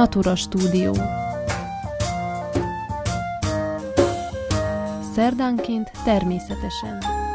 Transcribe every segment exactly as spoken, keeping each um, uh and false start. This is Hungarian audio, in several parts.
Natura Stúdió. Szerdánként természetesen.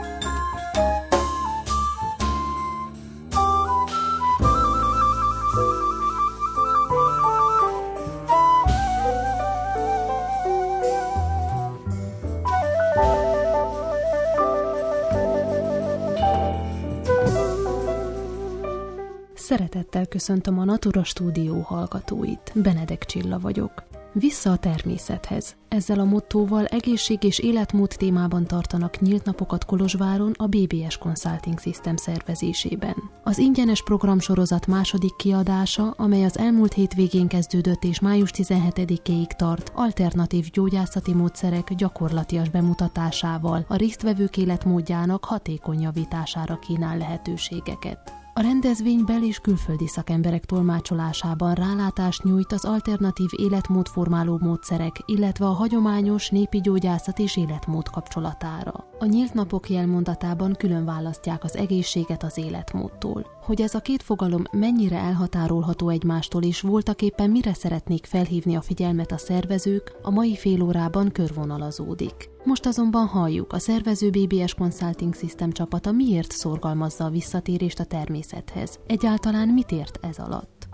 Szeretettel köszöntöm a Natura Stúdió hallgatóit. Benedek Csilla vagyok. Vissza a természethez. Ezzel a mottóval egészség és életmód témában tartanak nyílt napokat Kolozsváron a bé bé es Consulting System szervezésében. Az ingyenes programsorozat második kiadása, amely az elmúlt hétvégén kezdődött és május tizenhetedikéig tart, alternatív gyógyászati módszerek gyakorlatias bemutatásával a résztvevők életmódjának hatékony javítására kínál lehetőségeket. A rendezvény bel- és külföldi szakemberek tolmácsolásában rálátást nyújt az alternatív életmódformáló módszerek, illetve a hagyományos népi gyógyászat és életmód kapcsolatára. A nyílt napok jelmondatában külön választják az egészséget az életmódtól. Hogy ez a két fogalom mennyire elhatárolható egymástól és voltaképpen mire szeretnék felhívni a figyelmet a szervezők, a mai fél órában körvonalazódik. Most azonban halljuk, a szervező bé bé es Consulting System csapata miért szorgalmazza a visszatérést a természethez. Egyáltalán mit ért ez alatt?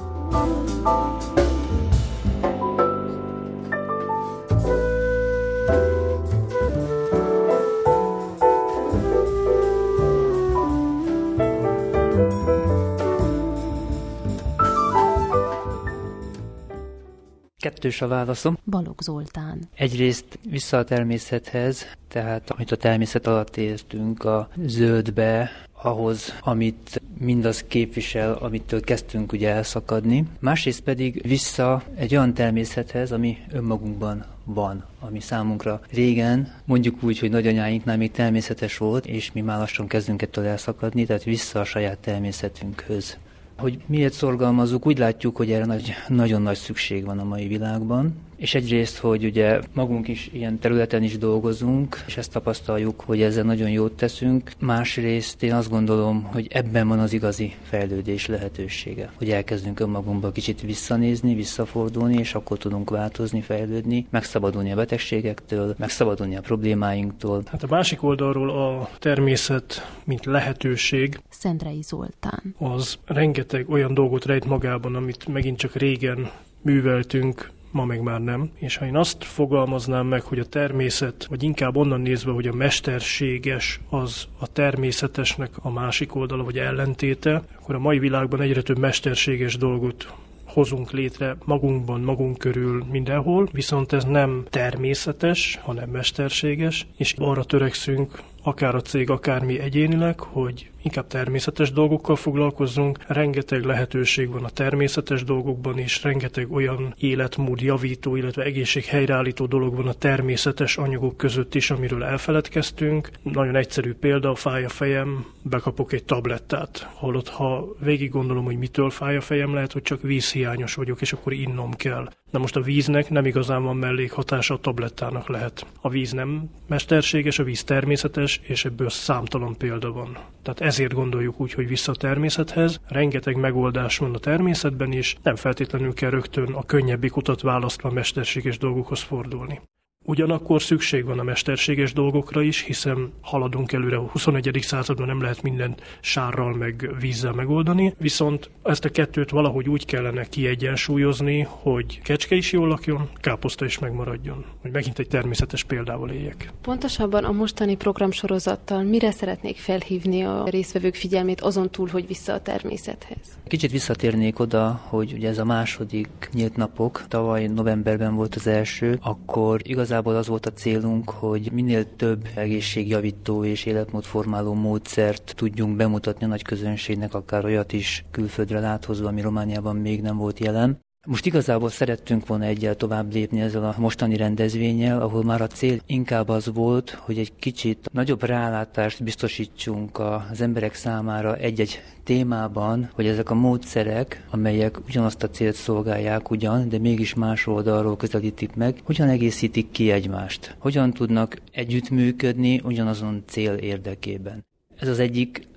Kettős a válaszom. Balogh Zoltán. Egyrészt vissza a természethez, tehát amit a természet alatt értünk, a zöldbe, ahhoz, amit mindaz képvisel, amitől kezdtünk ugye elszakadni. Másrészt pedig vissza egy olyan természethez, ami önmagunkban van, ami számunkra régen, mondjuk úgy, hogy nagyanyáinknál még természetes volt, és mi már lassan kezdünk ettől elszakadni, tehát vissza a saját természetünkhöz. Hogy miért szorgalmazzuk, úgy látjuk, hogy erre nagy, nagyon nagy szükség van a mai világban, és egyrészt, hogy ugye magunk is ilyen területen is dolgozunk, és ezt tapasztaljuk, hogy ezzel nagyon jót teszünk. Másrészt én azt gondolom, hogy ebben van az igazi fejlődés lehetősége, hogy elkezdünk önmagunkba kicsit visszanézni, visszafordulni, és akkor tudunk változni, fejlődni, megszabadulni a betegségektől, megszabadulni a problémáinktól. Hát a másik oldalról a természet, mint lehetőség, Szendrei Zoltán. Az rengeteg olyan dolgot rejt magában, amit megint csak régen műveltünk, ma meg már nem. És ha én azt fogalmaznám meg, hogy a természet, vagy inkább onnan nézve, hogy a mesterséges az a természetesnek a másik oldala, vagy ellentéte, akkor a mai világban egyre több mesterséges dolgot hozunk létre magunkban, magunk körül, mindenhol, viszont ez nem természetes, hanem mesterséges, és arra törekszünk, akár a cég, akár mi egyénileg, hogy inkább természetes dolgokkal foglalkozzunk. Rengeteg lehetőség van a természetes dolgokban is, rengeteg olyan életmód javító, illetve egészség helyreállító dolog van a természetes anyagok között is, amiről elfeledkeztünk. Nagyon egyszerű példa, fáj a fejem, bekapok egy tablettát. Holott, ha végig gondolom, hogy mitől fáj a fejem, lehet, hogy csak vízhiányos vagyok, és akkor innom kell. Na most a víznek nem igazán van mellékhatása, a tablettának lehet. A víz nem mesterséges, a víz természetes, és ebből számtalan példa van. Tehát ezért gondoljuk úgy, hogy vissza a természethez. Rengeteg megoldás van a természetben is, nem feltétlenül kell rögtön a könnyebbik utat választva mesterséges dolgokhoz fordulni. Ugyanakkor szükség van a mesterséges dolgokra is, hiszen haladunk előre, a huszonegyedik században nem lehet mindent sárral meg vízzel megoldani, viszont ezt a kettőt valahogy úgy kellene kiegyensúlyozni, hogy kecske is jól lakjon, káposzta is megmaradjon. Hogy megint egy természetes példával éljek. Pontosabban a mostani programsorozattal mire szeretnék felhívni a résztvevők figyelmét azon túl, hogy vissza a természethez? Kicsit visszatérnék oda, hogy ugye ez a második nyílt napok, tavaly novemberben volt az első, akkor igazán Igazából az volt a célunk, hogy minél több egészségjavító és életmódformáló módszert tudjunk bemutatni a nagy közönségnek, akár olyat is külföldre láthozva, ami Romániában még nem volt jelen. Most igazából szerettünk volna egyel tovább lépni ezzel a mostani rendezvénnyel, ahol már a cél inkább az volt, hogy egy kicsit nagyobb rálátást biztosítsunk az emberek számára egy-egy témában, hogy ezek a módszerek, amelyek ugyanazt a célt szolgálják ugyan, de mégis más oldalról közelítik meg, hogyan egészítik ki egymást, hogyan tudnak együttműködni ugyanazon cél érdekében. Ez az egyik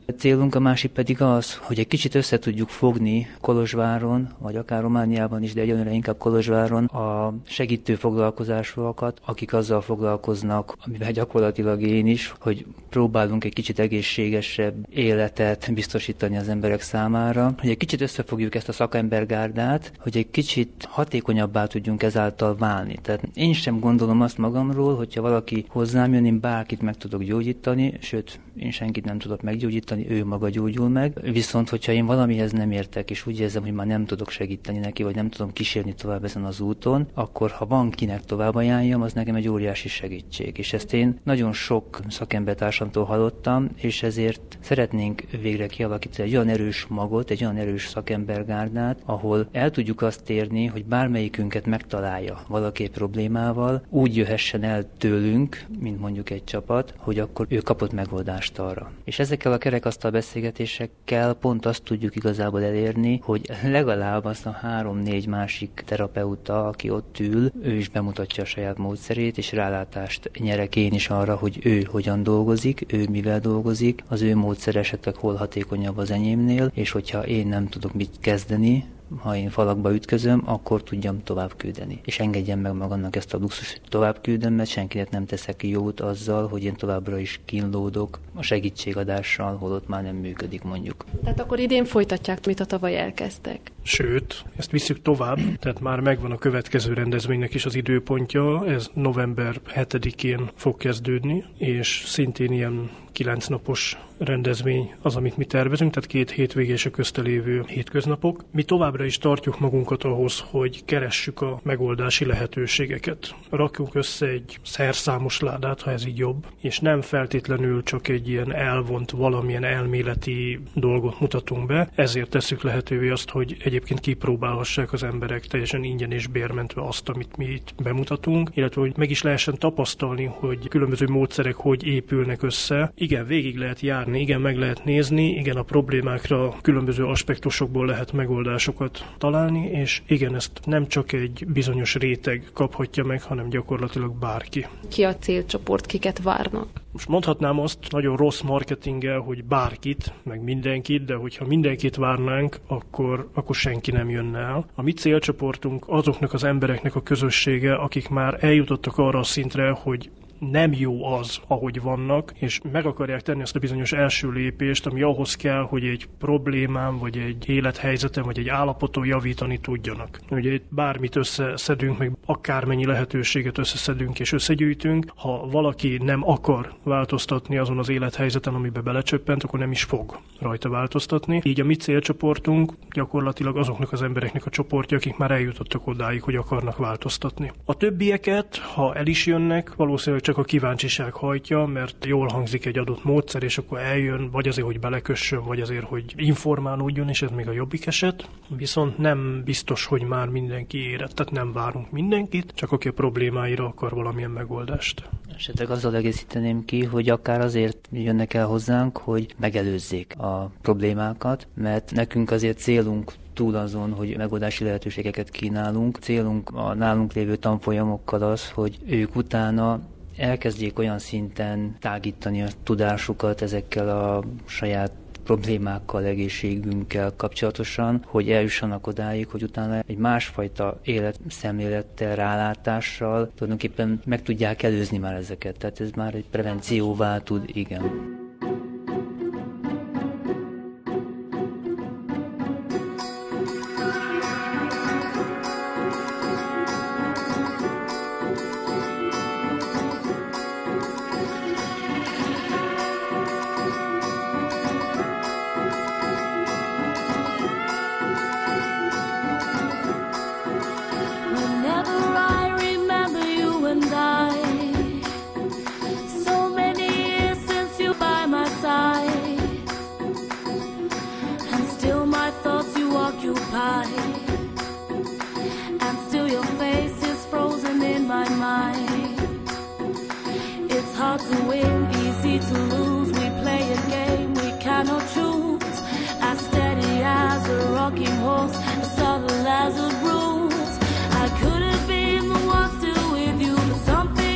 A célunk, a másik pedig az, hogy egy kicsit össze tudjuk fogni Kolozsváron, vagy akár Romániában is, de egyelőre inkább Kolozsváron a segítő foglalkozásokat, akik azzal foglalkoznak, amivel gyakorlatilag én is, hogy próbálunk egy kicsit egészségesebb életet biztosítani az emberek számára, hogy egy kicsit összefogjuk ezt a szakembergárdát, hogy egy kicsit hatékonyabbá tudjunk ezáltal válni. Tehát én sem gondolom azt magamról, hogyha valaki hozzám jön, én bárkit meg tudok gyógyítani, sőt, én senkit nem tudok meggyógyítani, ő maga gyógyul meg. Viszont, hogyha én valamihez nem értek, és úgy érzem, hogy már nem tudok segíteni neki, vagy nem tudom kísérni tovább ezen az úton, akkor ha van kinek tovább ajánljam, az nekem egy óriási segítség. És ezt én nagyon sok szakembertársamtól hallottam, és ezért szeretnénk végre kialakítani egy olyan erős magot, egy olyan erős szakembergárdát, ahol el tudjuk azt érni, hogy bármelyikünket megtalálja valaki problémával, úgy jöhessen el tőlünk, mint mondjuk egy csapat, hogy akkor ő kapott megoldást arra. És ezekkel a kerekasztal beszélgetésekkel pont azt tudjuk igazából elérni, hogy legalább azt a három-négy másik terapeuta, aki ott ül, ő is bemutatja a saját módszerét, és rálátást nyerek én is arra, hogy ő hogyan dolgozik, ő mivel dolgozik, az ő módszer esetleg hol hatékonyabb az enyémnél, és hogyha én nem tudok mit kezdeni, ha én falakba ütközöm, akkor tudjam tovább küldeni. És engedjem meg magamnak ezt a luxus, hogy tovább küldöm, mert senkinek nem teszek jót azzal, hogy én továbbra is kínlódok a segítségadással, holott már nem működik mondjuk. Tehát akkor idén folytatják, mit a tavaly elkezdtek? Sőt, ezt visszük tovább, tehát már megvan a következő rendezvénynek is az időpontja, ez november hetedikén fog kezdődni, és szintén ilyen kilenc napos rendezvény az, amit mi tervezünk, tehát két hétvége és a közte lévő hétköznapok. Mi továbbra is tartjuk magunkat ahhoz, hogy keressük a megoldási lehetőségeket. Rakjunk össze egy szerszámos ládát, ha ez így jobb, és nem feltétlenül csak egy ilyen elvont valamilyen elméleti dolgot mutatunk be, ezért tesszük lehetővé azt, hogy egyébként kipróbálhassák az emberek teljesen ingyen és bérmentve azt, amit mi itt bemutatunk, illetve hogy meg is lehessen tapasztalni, hogy különböző módszerek hogy épülnek össze. Igen, végig lehet járni, igen, meg lehet nézni, igen, a problémákra különböző aspektusokból lehet megoldásokat találni, és igen, ezt nem csak egy bizonyos réteg kaphatja meg, hanem gyakorlatilag bárki. Ki a célcsoport, kiket várnak? Most mondhatnám azt nagyon rossz marketinggel, hogy bárkit, meg mindenkit, de hogyha mindenkit várnánk, akkor, akkor senki nem jönne el. A mi célcsoportunk azoknak az embereknek a közössége, akik már eljutottak arra a szintre, hogy nem jó az, ahogy vannak, és meg akarják tenni azt a bizonyos első lépést, ami ahhoz kell, hogy egy problémám, vagy egy élethelyzetem, vagy egy állapoton javítani tudjanak. Ugye itt bármit összeszedünk, meg akármennyi lehetőséget összeszedünk és összegyűjtünk, ha valaki nem akar változtatni azon az élethelyzeten, amiben belecsöppent, akkor nem is fog rajta változtatni. Így a mi célcsoportunk gyakorlatilag azoknak az embereknek a csoportja, akik már eljutottak odáig, hogy akarnak változtatni. A többieket, ha el is jönnek, valószínűleg csak a kíváncsiság hajtja, mert jól hangzik egy adott módszer, és akkor eljön, vagy azért, hogy belekössön, vagy azért, hogy informálódjon, és ez még a jobbik eset. Viszont nem biztos, hogy már mindenki érett, tehát nem várunk mindenkit, csak aki a problémáira akar valamilyen megoldást. Esetleg azzal egészíteném ki, hogy akár azért jönnek el hozzánk, hogy megelőzzék a problémákat, mert nekünk azért célunk túl azon, hogy megoldási lehetőségeket kínálunk. Célunk a nálunk lévő tanfolyamokkal az, hogy ők utána elkezdjék olyan szinten tágítani a tudásukat ezekkel a saját problémákkal, egészségünkkel kapcsolatosan, hogy eljussanak odáig, hogy utána egy másfajta életszemlélettel, rálátással tulajdonképpen meg tudják előzni már ezeket. Tehát ez már egy prevencióvá tud, igen.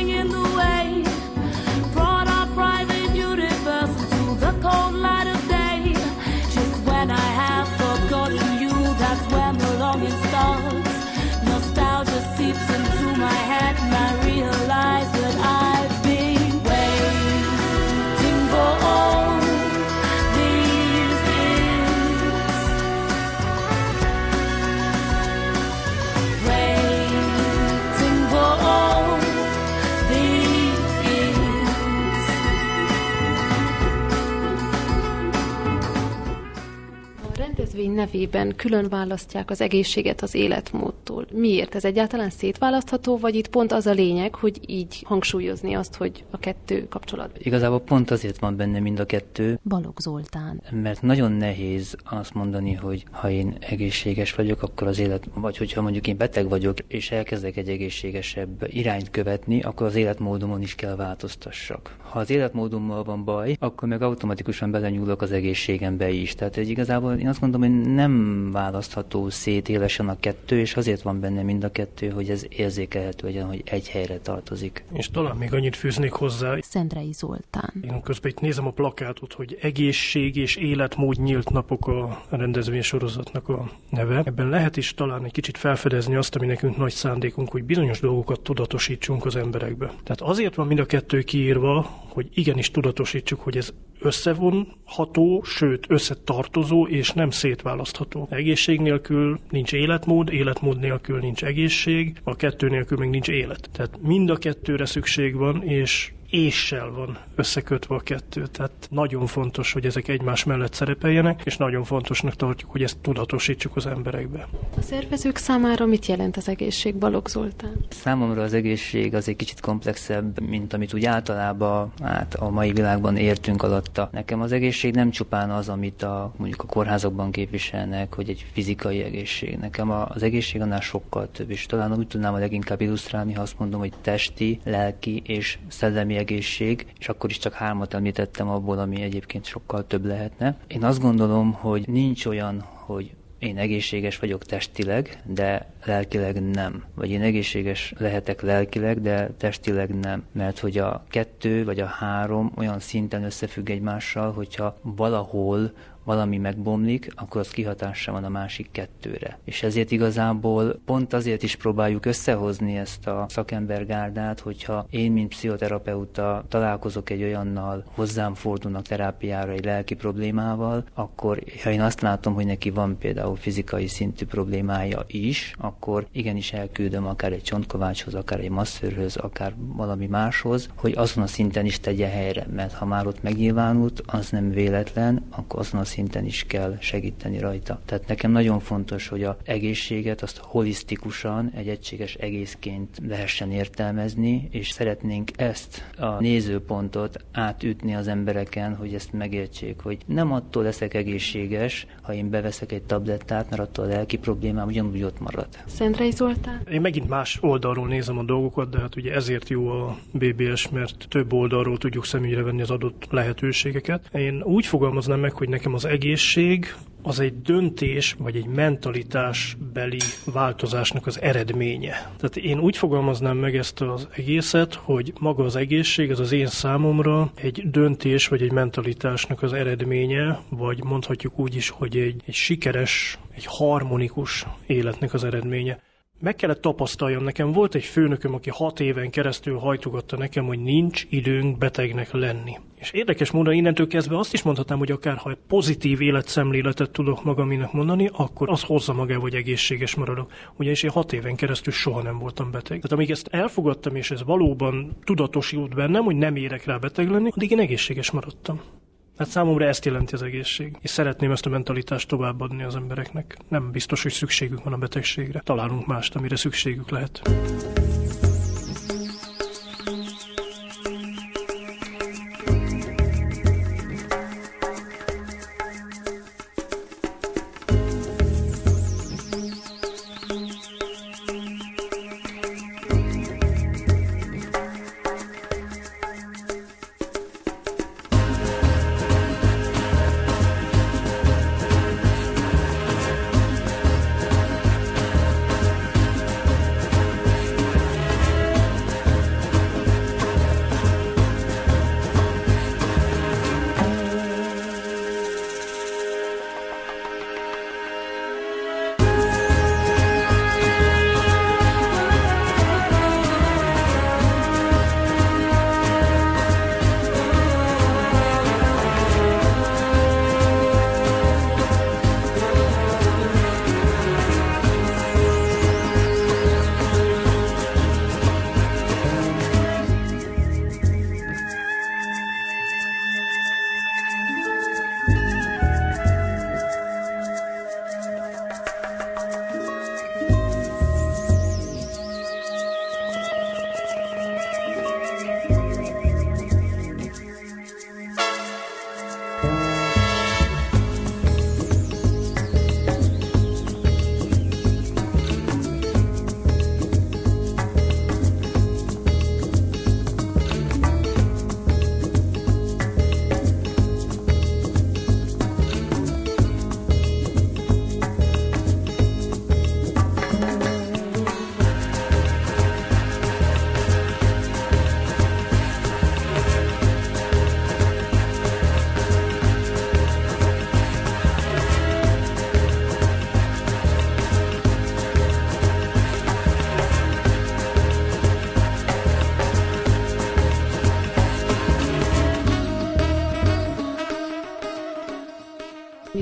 Brought our private universe into the cold light of day. rendezvény nevében külön választják az egészséget az életmódtól. Miért? Ez egyáltalán szétválasztható, vagy itt pont az a lényeg, hogy így hangsúlyozni azt, hogy a kettő kapcsolat? Igazából pont azért van benne mind a kettő. Balogh Zoltán. Mert nagyon nehéz azt mondani, hogy ha én egészséges vagyok, akkor az élet, vagy hogyha mondjuk én beteg vagyok, és elkezdek egy egészségesebb irányt követni, akkor az életmódomon is kell változtassak. Ha az életmódommal van baj, akkor meg automatikusan belenyúlok az egészségembe is. Tehát egy igazából én azt mondom, hogy nem választható szét élesen a kettő, és azért van benne mind a kettő, hogy ez érzékelhető legyen, hogy egy helyre tartozik. És talán még annyit fűznék hozzá. Szendrei Zoltán. Én közben itt nézem a plakátot, hogy egészség és életmód nyílt napok a rendezvénysorozatnak a neve. Ebben lehet is talán egy kicsit felfedezni azt, ami nekünk nagy szándékunk, hogy bizonyos dolgokat tudatosítsunk az emberekbe. Tehát azért van mind a kettő kiírva, hogy igenis tudatosítsuk, hogy ez összevonható, sőt összetartozó és nem szétválasztható. Egészség nélkül nincs életmód, életmód nélkül nincs egészség, a kettő nélkül meg nincs élet. Tehát mind a kettőre szükség van, és éssel van összekötve a kettő. Tehát nagyon fontos, hogy ezek egymás mellett szerepeljenek, és nagyon fontosnak tartjuk, hogy ezt tudatosítsuk az emberekbe. A szervezők számára mit jelent az egészség, Balogh Zoltán? Számomra az egészség az egy kicsit komplexebb, mint amit úgy általában hát a mai világban értünk alatta. Nekem az egészség nem csupán az, amit a, mondjuk a kórházakban képviselnek, hogy egy fizikai egészség. Nekem az egészség annál sokkal több, és talán úgy tudnám a leginkább illusztrálni, ha azt mondom, hogy testi, lelki és szellemi egészség, és akkor is csak hármat említettem abból, ami egyébként sokkal több lehetne. Én azt gondolom, hogy nincs olyan, hogy én egészséges vagyok testileg, de lelkileg nem. Vagy én egészséges lehetek lelkileg, de testileg nem. Mert hogy a kettő vagy a három olyan szinten összefügg egymással, hogyha valahol valami megbomlik, akkor az kihatása van a másik kettőre. És ezért igazából pont azért is próbáljuk összehozni ezt a szakembergárdát, hogyha én, mint pszichoterapeuta találkozok egy olyannal, hozzám fordulnak terápiára egy lelki problémával, akkor ha én azt látom, hogy neki van például fizikai szintű problémája is, akkor igenis elküldöm akár egy csontkovácshoz, akár egy masszőrhöz, akár valami máshoz, hogy azon a szinten is tegye helyre, mert ha már ott megnyilvánult, az nem véletlen, akkor azon a szinten is kell segíteni rajta. Tehát nekem nagyon fontos, hogy az egészséget azt holisztikusan, egy egységes egészként lehessen értelmezni, és szeretnénk ezt a nézőpontot átütni az embereken, hogy ezt megértsék, hogy nem attól leszek egészséges, ha én beveszek egy tablettát, mert attól a lelki problémám ugyanúgy ott marad. Szendrei Zoltán? Én megint más oldalról nézem a dolgokat, de hát ugye ezért jó a bé bé es, mert több oldalról tudjuk szemügyre venni az adott lehetőségeket. Én úgy fogalmaznám meg, hogy nekem az egészség az egy döntés, vagy egy mentalitásbeli változásnak az eredménye. Tehát én úgy fogalmaznám meg ezt az egészet, hogy maga az egészség, az az én számomra egy döntés, vagy egy mentalitásnak az eredménye, vagy mondhatjuk úgy is, hogy egy, egy sikeres, egy harmonikus életnek az eredménye. Meg kellett tapasztaljam, nekem volt egy főnököm, aki hat éven keresztül hajtogatta nekem, hogy nincs időnk betegnek lenni. És érdekes módon innentől kezdve azt is mondhatnám, hogy akár ha pozitív életszemléletet tudok magaminak mondani, akkor az hozza magával, hogy egészséges maradok. Ugyanis én hat éven keresztül soha nem voltam beteg. Tehát amíg ezt elfogadtam, és ez valóban tudatosult bennem, hogy nem érek rá beteg lenni, addig én egészséges maradtam. Hát számomra ezt jelenti az egészség. És szeretném ezt a mentalitást továbbadni az embereknek. Nem biztos, hogy szükségük van a betegségre. Találunk mást, amire szükségük lehet.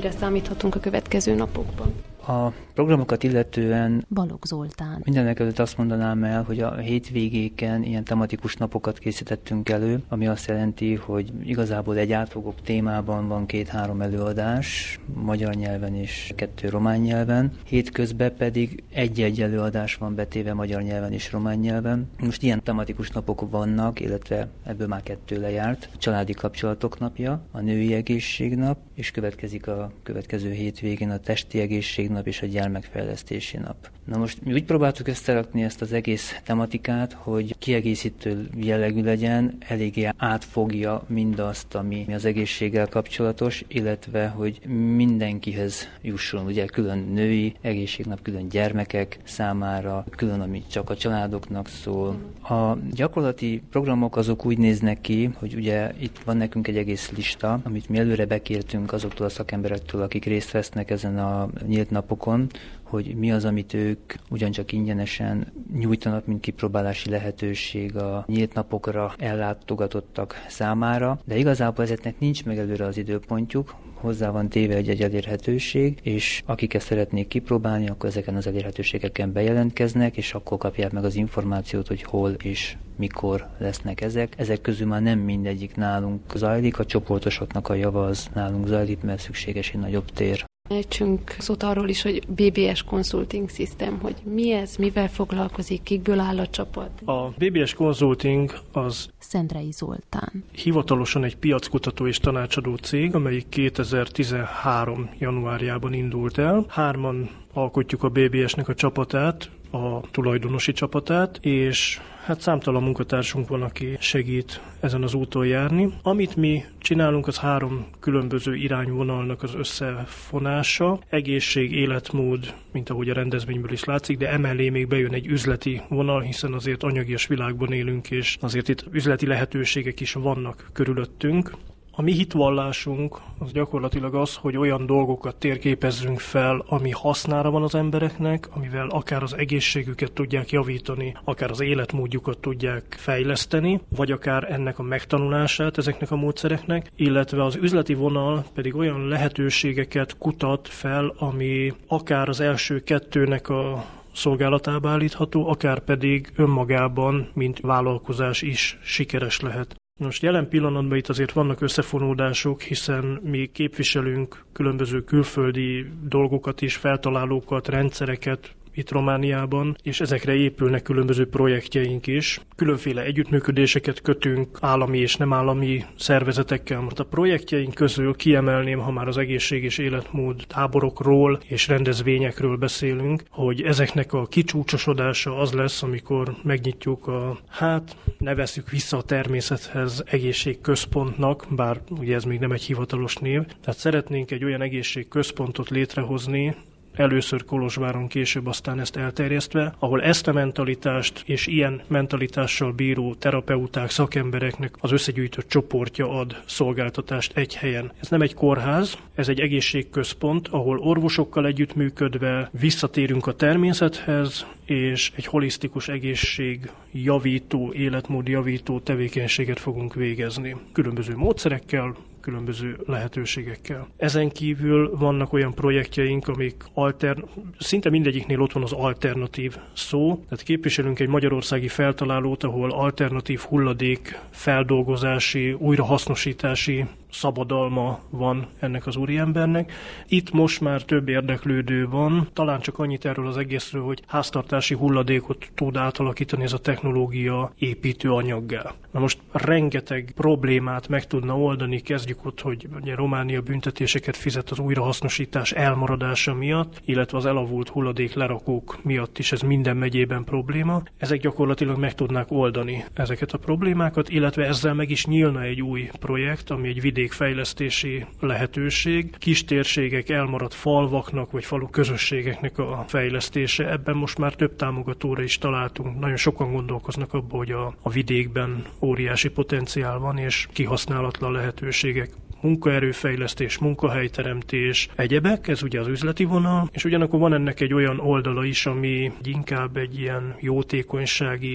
Mire számíthatunk a következő napokban? A programokat illetően Balogh Zoltán. Mindenek előtt azt mondanám el, hogy a hétvégéken ilyen tematikus napokat készítettünk elő, ami azt jelenti, hogy igazából egy átfogó témában van két-három előadás, magyar nyelven és kettő román nyelven. Hétközben pedig egy-egy előadás van betéve magyar nyelven és román nyelven. Most ilyen tematikus napok vannak, illetve ebből már kettő lejárt. A családi kapcsolatok napja, a női egészségnap, és következik a következő hétvégén a testi egészségnap és a gyermekfejlesztési nap. Na most mi úgy próbáltuk összerakni ezt az egész tematikát, hogy kiegészítő jellegű legyen, eléggé átfogja mindazt, ami az egészséggel kapcsolatos, illetve hogy mindenkihez jusson, ugye külön női egészségnap, külön gyermekek számára, külön, ami csak a családoknak szól. A gyakorlati programok azok úgy néznek ki, hogy ugye itt van nekünk egy egész lista, amit mi előre bekértünk azoktól a szakemberektől, akik részt vesznek ezen a nyílt napokon, hogy mi az, amit ők ugyancsak ingyenesen nyújtanak, mint kipróbálási lehetőség a nyílt napokra ellátogatottak számára, de igazából ezeknek nincs meg előre az időpontjuk, hozzá van téve egy-egy elérhetőség, és akik ezt szeretnék kipróbálni, akkor ezeken az elérhetőségeken bejelentkeznek, és akkor kapják meg az információt, hogy hol és mikor lesznek ezek. Ezek közül már nem mindegyik nálunk zajlik, a csoportosoknak a java az nálunk zajlik, mert szükséges egy nagyobb tér. Ejtsünk szót arról is, hogy bé bé es Consulting System, hogy mi ez, mivel foglalkozik, kikből áll a csapat? A bé bé es Consulting az Szendrei Zoltán. Hivatalosan egy piackutató és tanácsadó cég, amelyik kétezer-tizenhárom januárjában indult el. Hárman alkotjuk a bé bé esnek a csapatát, a tulajdonosi csapatát, és hát számtalan munkatársunk van, aki segít ezen az úton járni. Amit mi csinálunk, az három különböző irányvonalnak az összefonása. Egészség, életmód, mint ahogy a rendezvényből is látszik, de emellé még bejön egy üzleti vonal, hiszen azért anyagias világban élünk, és azért itt üzleti lehetőségek is vannak körülöttünk. A mi hitvallásunk az gyakorlatilag az, hogy olyan dolgokat térképezzünk fel, ami hasznára van az embereknek, amivel akár az egészségüket tudják javítani, akár az életmódjukat tudják fejleszteni, vagy akár ennek a megtanulását ezeknek a módszereknek, illetve az üzleti vonal pedig olyan lehetőségeket kutat fel, ami akár az első kettőnek a szolgálatába állítható, akár pedig önmagában, mint vállalkozás is sikeres lehet. Most jelen pillanatban itt azért vannak összefonódások, hiszen mi képviselünk különböző külföldi dolgokat is, feltalálókat, rendszereket itt Romániában, és ezekre épülnek különböző projektjeink is. Különféle együttműködéseket kötünk állami és nem állami szervezetekkel. Most a projektjeink közül kiemelném, ha már az egészség és életmód táborokról és rendezvényekről beszélünk, hogy ezeknek a kicsúcsosodása az lesz, amikor megnyitjuk a, hát nevezzük vissza a természethez egészségközpontnak, bár ugye ez még nem egy hivatalos név. Tehát szeretnénk egy olyan egészségközpontot létrehozni, először Kolozsváron, később aztán ezt elterjesztve, ahol ezt a mentalitást és ilyen mentalitással bíró terapeuták, szakembereknek az összegyűjtött csoportja ad szolgáltatást egy helyen. Ez nem egy kórház, ez egy egészségközpont, ahol orvosokkal együttműködve visszatérünk a természethez, és egy holisztikus egészségjavító, életmódjavító tevékenységet fogunk végezni. Különböző módszerekkel, különböző lehetőségekkel. Ezen kívül vannak olyan projektjeink, amik alter... szinte mindegyiknél ott van az alternatív szó. Tehát képviselünk egy magyarországi feltalálót, ahol alternatív hulladék feldolgozási, újrahasznosítási szabadalma van ennek az úriembernek. Itt most már több érdeklődő van, talán csak annyit erről az egészről, hogy háztartási hulladékot tud átalakítani ez a technológia építőanyaggá. Na most rengeteg problémát meg tudna oldani, kezdjük ott, hogy ugye Románia büntetéseket fizet az újrahasznosítás elmaradása miatt, illetve az elavult hulladék lerakók miatt is ez minden megyében probléma. Ezek gyakorlatilag meg tudnák oldani ezeket a problémákat, illetve ezzel meg is nyílna egy új projekt, ami egy vidékfejlesztési lehetőség, kis térségek, elmaradt falvaknak vagy falu közösségeknek a fejlesztése. Ebben most már több támogatóra is találtunk. Nagyon sokan gondolkoznak abban, hogy a, a vidékben óriási potenciál van és kihasználatlan lehetőségek. Munkaerőfejlesztés, munkahelyteremtés, egyebek, ez ugye az üzleti vonal, és ugyanakkor van ennek egy olyan oldala is, ami inkább egy ilyen jótékonysági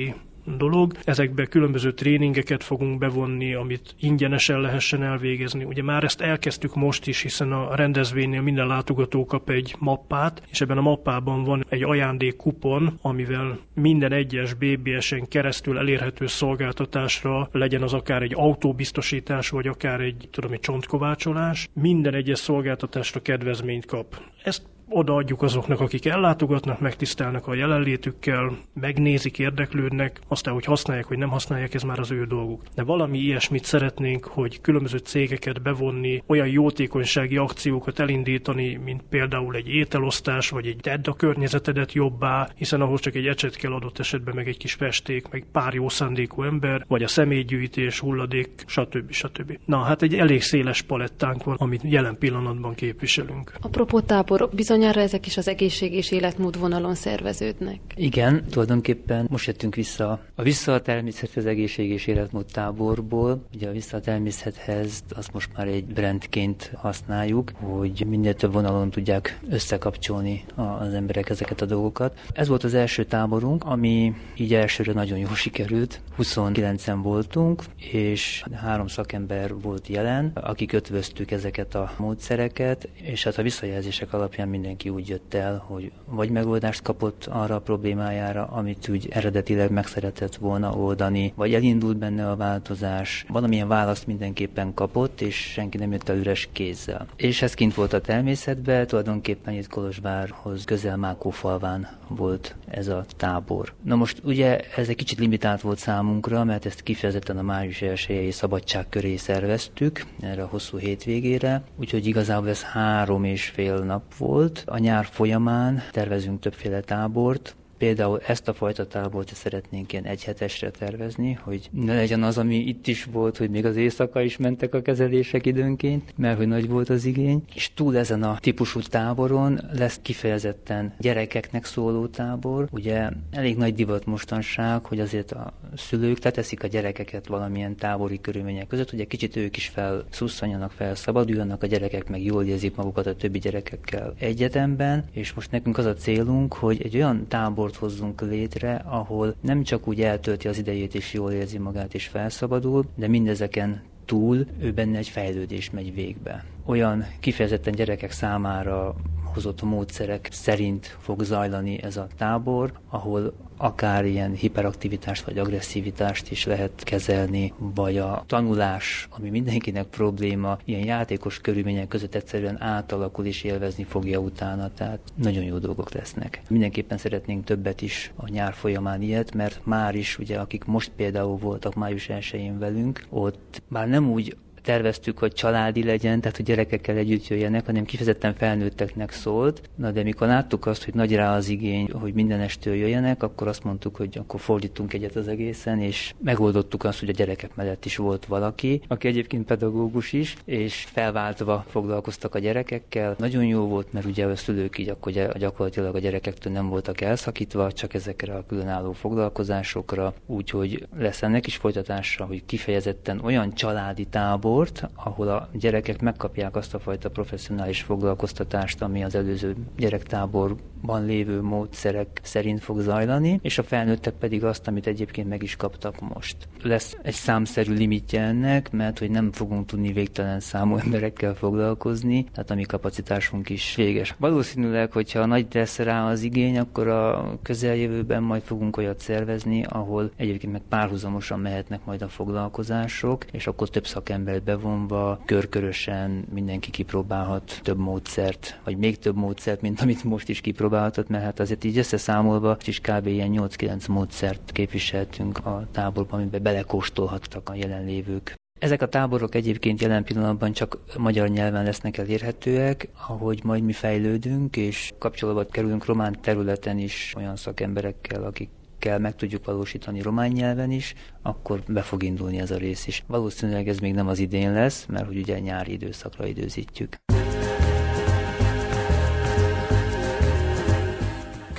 dolog. Ezekbe különböző tréningeket fogunk bevonni, amit ingyenesen lehessen elvégezni. Ugye már ezt elkezdtük most is, hiszen a rendezvénynél minden látogató kap egy mappát, és ebben a mappában van egy ajándékkupon, amivel minden egyes bé bé es-en keresztül elérhető szolgáltatásra, legyen az akár egy autóbiztosítás, vagy akár egy, tudom, egy csontkovácsolás, minden egyes szolgáltatásra kedvezményt kap. Ezt odaadjuk azoknak, akik ellátogatnak, megtisztelnek a jelenlétükkel, megnézik, érdeklődnek, aztán, hogy használják, vagy nem használják, ez már az ő dolguk. De valami ilyesmit szeretnénk, hogy különböző cégeket bevonni, olyan jótékonysági akciókat elindítani, mint például egy ételosztás, vagy egy tedd a környezetedet jobbá, hiszen ahhoz csak egy ecset kell adott esetben, meg egy kis festék, meg pár jó szándékú ember, vagy a személygyűjtés, hulladék, stb. stb. Na, hát egy elég széles palettánk van, amit jelen pillanatban képviselünk. Apropó táborok, bizonyára ezek is az egészség és életmód vonalon szerveződnek. Igen, tulajdonképpen most jöttünk vissza a Vissza a természethez egészség és életmód táborból. Ugye a Vissza a természethez azt most már egy brandként használjuk, hogy minél több vonalon tudják összekapcsolni az emberek ezeket a dolgokat. Ez volt az első táborunk, ami így elsőre nagyon jól sikerült. huszonkilencen voltunk, és három szakember volt jelen, akik ötvöztük ezeket a módszereket, és hát a visszajelzések alapján mindenki úgy jött el, hogy vagy megoldást kapott arra a problémájára, amit úgy eredetileg meg szeretett volna oldani, vagy elindult benne a változás, valamilyen választ mindenképpen kapott, és senki nem jött el üres kézzel. És ez kint volt a természetben, tulajdonképpen itt Kolozsvárhoz közel Mákófalván volt ez a tábor. Na most ugye ez egy kicsit limitált volt számunkra, mert ezt kifejezetten a május elsejei szabadság köré szerveztük, erre a hosszú hétvégére, úgyhogy igazából ez három és fél nap volt. A nyár folyamán tervezünk többféle tábort. Például ezt a fajta tábort szeretnénk ilyen egyhetesre tervezni, hogy ne legyen az, ami itt is volt, hogy még az éjszaka is mentek a kezelések időnként, mert hogy nagy volt az igény. És túl ezen a típusú táboron lesz kifejezetten gyerekeknek szóló tábor. Ugye elég nagy divat mostanság, hogy azért a szülők leteszik a gyerekeket valamilyen tábori körülmények között, hogy egy kicsit ők is felszusszanjanak, felszabaduljanak, a gyerekek meg jól érzik magukat a többi gyerekekkel egyetemben, és most nekünk az a célunk, hogy egy olyan tábor hozzunk létre, ahol nem csak úgy eltölti az idejét és jól érzi magát és felszabadul, de mindezeken túl ő benne egy fejlődés megy végbe. Olyan kifejezetten gyerekek számára hozott módszerek szerint fog zajlani ez a tábor, ahol akár ilyen hiperaktivitást vagy agresszivitást is lehet kezelni, vagy a tanulás, ami mindenkinek probléma, ilyen játékos körülmények között egyszerűen átalakul és élvezni fogja utána, tehát nagyon jó dolgok lesznek. Mindenképpen szeretnénk többet is a nyár folyamán ilyet, mert már is, ugye, akik most például voltak május elsején velünk, ott már nem úgy terveztük, hogy családi legyen, tehát hogy gyerekekkel együtt jöjjenek, hanem kifejezetten felnőtteknek szólt. Na de mikor láttuk azt, hogy nagy rá az igény, hogy minden estől jöjjenek, akkor azt mondtuk, hogy akkor fordítunk egyet az egészen, és megoldottuk azt, hogy a gyerekek mellett is volt valaki, aki egyébként pedagógus is, és felváltva foglalkoztak a gyerekekkel. Nagyon jó volt, mert ugye a szülők így akkor gyakorlatilag a gyerekektől nem voltak elszakítva, csak ezekre a különálló foglalkozásokra, úgyhogy lesz ennek is folytatása, hogy kifejezetten olyan családi tábor, ahol a gyerekek megkapják azt a fajta professzionális foglalkoztatást, ami az előző gyerektáborban lévő módszerek szerint fog zajlani, és a felnőttek pedig azt, amit egyébként meg is kaptak most. Lesz egy számszerű limitje ennek, mert hogy nem fogunk tudni végtelen számú emberekkel foglalkozni, tehát a mi kapacitásunk is véges. Valószínűleg, hogyha nagy lesz rá az igény, akkor a közeljövőben majd fogunk olyat szervezni, ahol egyébként meg párhuzamosan mehetnek majd a foglalkozások, és akkor több szakember bevonva, körkörösen mindenki kipróbálhat több módszert, vagy még több módszert, mint amit most is kipróbálhatott, mert hát azért így összeszámolva is kb. Ilyen nyolc-kilenc módszert képviseltünk a táborban, amiben belekóstolhattak a jelenlévők. Ezek a táborok egyébként jelen pillanatban csak magyar nyelven lesznek elérhetőek, ahogy majd mi fejlődünk, és kapcsolatba kerülünk román területen is olyan szakemberekkel, akik kell meg tudjuk valósítani román nyelven is, akkor be fog indulni ez a rész is. Valószínűleg ez még nem az idén lesz, mert hogy ugye nyári időszakra időzítjük.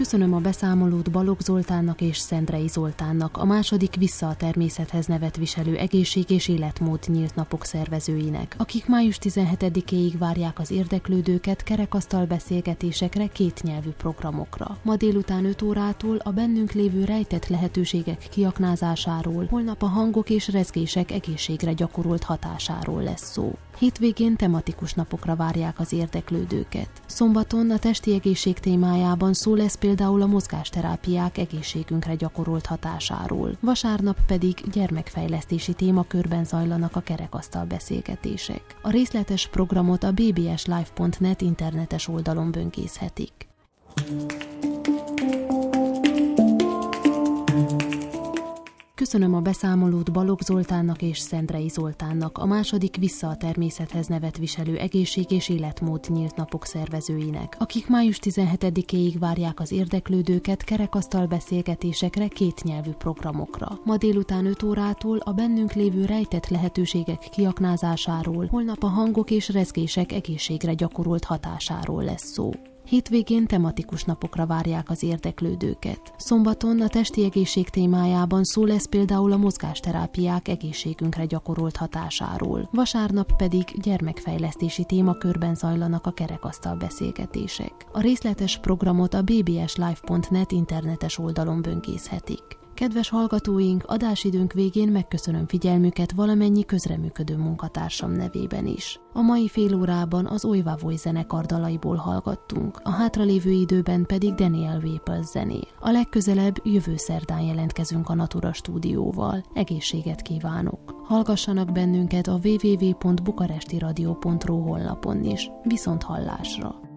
Köszönöm a beszámolót Balogh Zoltánnak és Szendrei Zoltánnak, a második Vissza a természethez nevet viselő egészség és életmód nyílt napok szervezőinek, akik május tizenhetedikéig várják az érdeklődőket kerekasztal beszélgetésekre, kétnyelvű programokra. Ma délután öt órától a bennünk lévő rejtett lehetőségek kiaknázásáról, holnap a hangok és rezgések egészségre gyakorolt hatásáról lesz szó. Hétvégén tematikus napokra várják az érdeklődőket. Szombaton a testi egészség témájában szó lesz például a mozgásterápiák egészségünkre gyakorolt hatásáról. Vasárnap pedig gyermekfejlesztési témakörben zajlanak a kerekasztal beszélgetések. A részletes programot a b b s live pont net internetes oldalon böngészhetik. Köszönöm a beszámolót Balogh Zoltánnak és Szendrei Zoltánnak, a második Vissza a természethez nevet viselő egészség és életmód nyílt napok szervezőinek, akik május tizenhetedikéig várják az érdeklődőket kerekasztal beszélgetésekre, kétnyelvű programokra. Ma délután öt órától a bennünk lévő rejtett lehetőségek kiaknázásáról, holnap a hangok és rezgések egészségre gyakorolt hatásáról lesz szó. Hétvégén tematikus napokra várják az érdeklődőket. Szombaton a testi egészség témájában szó lesz például a mozgásterápiák egészségünkre gyakorolt hatásáról. Vasárnap pedig gyermekfejlesztési témakörben zajlanak a kerekasztal beszélgetések. A részletes programot a b b s live pont net internetes oldalon böngészhetik. Kedves hallgatóink, adásidőnk végén megköszönöm figyelmüket valamennyi közreműködő munkatársam nevében is. A mai fél órában az Ojvavoy zenekar dalaiból hallgattunk, a hátralévő időben pedig Daniel Vapel zené. A legközelebb jövő szerdán jelentkezünk a Natura stúdióval. Egészséget kívánok! Hallgassanak bennünket a double-u double-u double-u pont bukarestiradio pont ro honlapon is. Viszont hallásra!